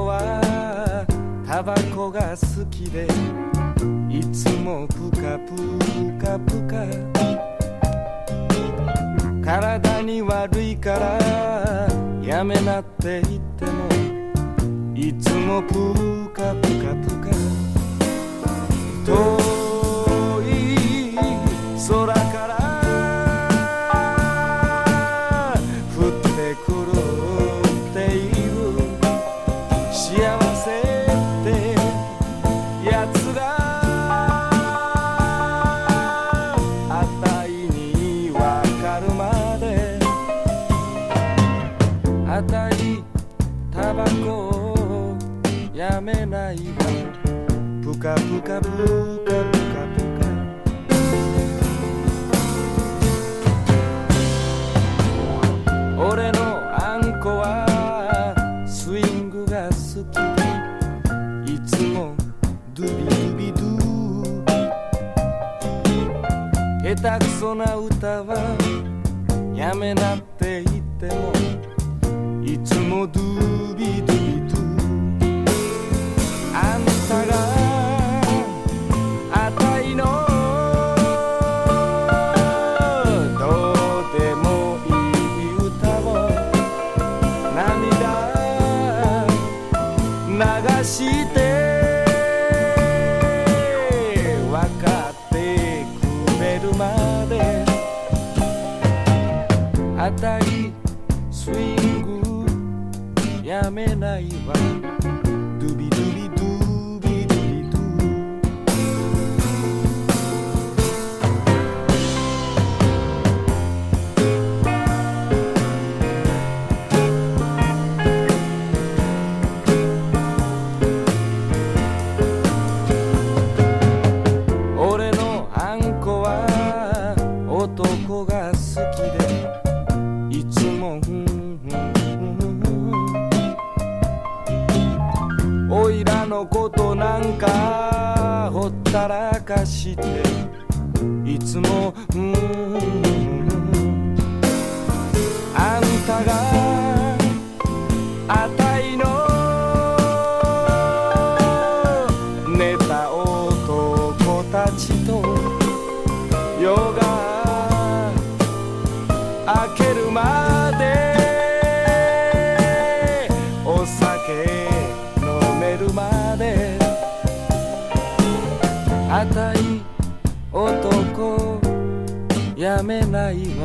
こはタバコが好きでいつもプカプカプカ体に悪いからやめなって言ってもいつもプカプカプカ遠い空から降ってくるっていう幸せってやつがあたいにわかるまであたいタバコをやめないわプカプカプカプカプカ俺のあんこはスイングが好きでいつもドゥビドゥビドゥ下手くそな歌はやめなって言ってもいつもドゥビドゥビドゥあんたがあたいのどうでもいい歌を涙流して分かってくれるまであたいスイングやめないわドゥビドゥビドゥビドゥビドゥ俺のあんこは男が好きでいつもおいらのことなんかほったらかしていつもあんたがあたいの寝た男たちと夜が明けるまでお酒飲めるまであたい男やめないわ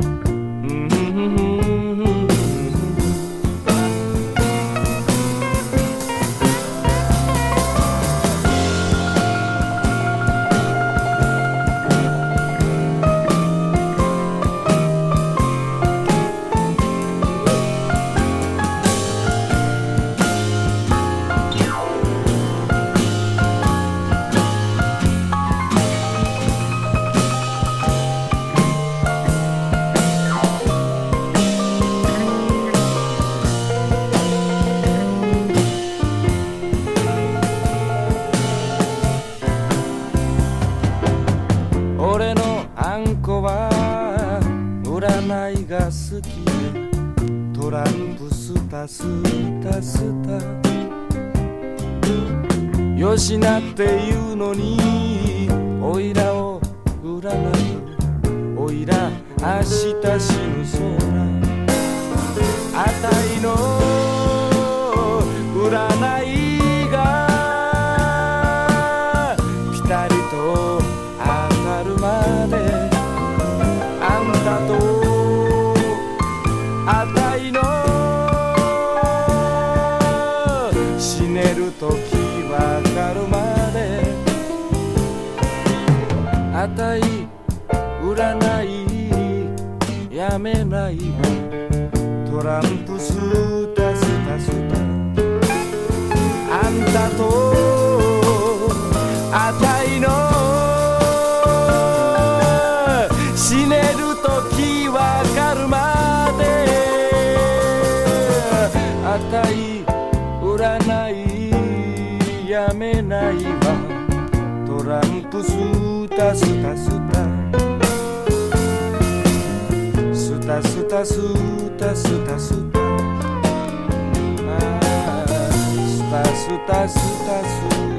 俺のあんこは占いが好きでトランプスタスタスタよしなって言うのにおいらを占うおいら明日死ぬそうなあたいの占いがピタリと当たるまであんたとあたいの死ねる時わかるまであたい占いやめないわトランプスタスタスタあんたとあたいの死ねる時わかるまであたい占いやめないわトランプスタスタスタスタスタスタスタスタスタスタス